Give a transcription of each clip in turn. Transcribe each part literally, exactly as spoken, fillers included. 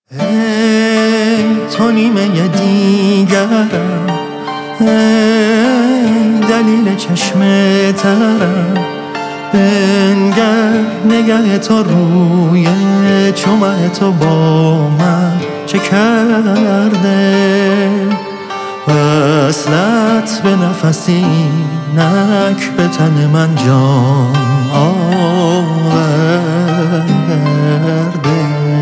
ای تو نیمه دیگرم، ای دلیل چشم ترم، بنگر نگه تو روی چمه تو با من چه کرده. وصلت به نفسی نک به تن من جان آورده.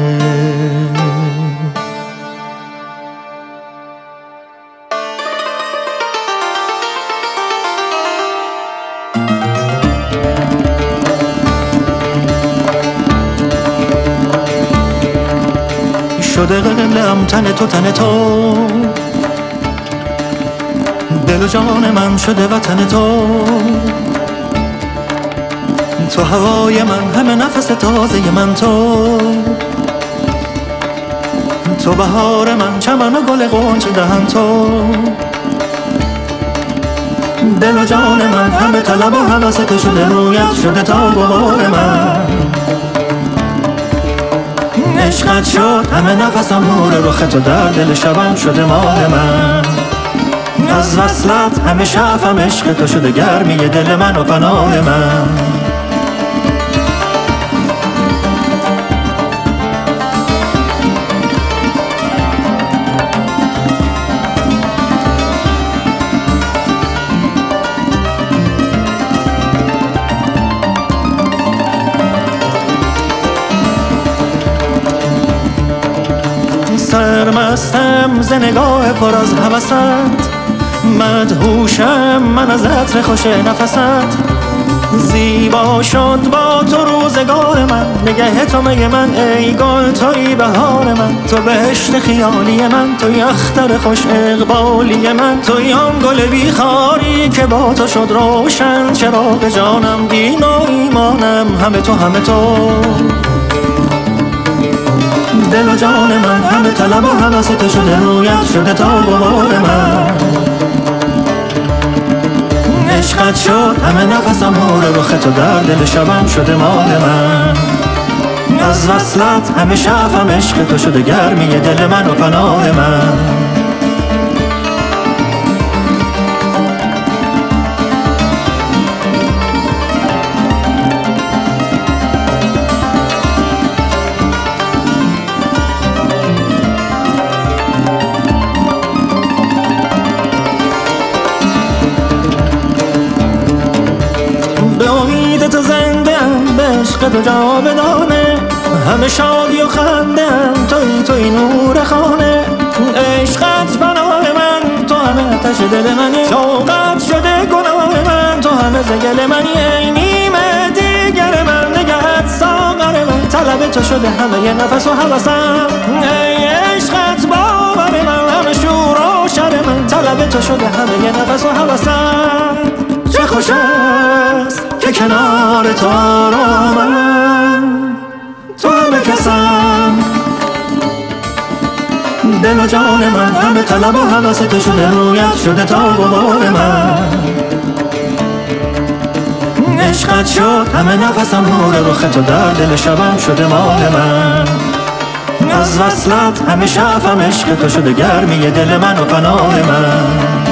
شده قبلم تن تو تن تو، دل و جان من شده وطن تو. تو هوای من، همه نفس تازه من تو. تو بهار من، چمن و گل غنچه دهن تو. دل و جان من، همه طلب و هوس تو شده رویت، شده تا بهار من. عشقت شد همه نفسم، نور رخ تو در دل شبم شده ماه من. از وصلت همه شفم عشق تو شده گرمی دل من و پناه من. سرمستم ز نگاه پر از هوست، مدهوشم من از عطر خوش نفست. زیبا شد با تو روزگار من، نگه تو می من ای گل توی بهار من. تو بهشت خیالی من، توی اختر خوش اقبالی من. توی آن گل بیخاری که با تو شد روشن چراغ جانم. دین و ایمانم همه تو همه تو. دل و جان من، همه طلب و هوس تو شده رویت، شده تا بهار من. عشقت شد همه نفسم، نور رخ تو در دل شبم شده ماه من. از وصلت همه شفم عشق تو شده گرمی دل من و پناه من. عشق تو جاودانه، همه شادی و خندم توی توی نور خانه. عشقت پناه من، تو همه آتش دل منی. شوقت شده گناه من، تو همه زگل منی. ای نیمه دیگر من، نگهت ساغر من. طلب تو شده همه نفس و هوسم. ای عشقت باور من، همه شور و شر من. طلب تو شده همه نفس و هوسم. چه خوش است که کنار تو آرامم، تو همه کسم. دل و جان من، همه طلب و هوس تو شده رویت، شده تا بهار من. عشقت شد همه نفسم، نور رخ تو در دل شبم شده ماه من. از وصلت همه شفم عشق تو شده گرمی دل من و پناه من.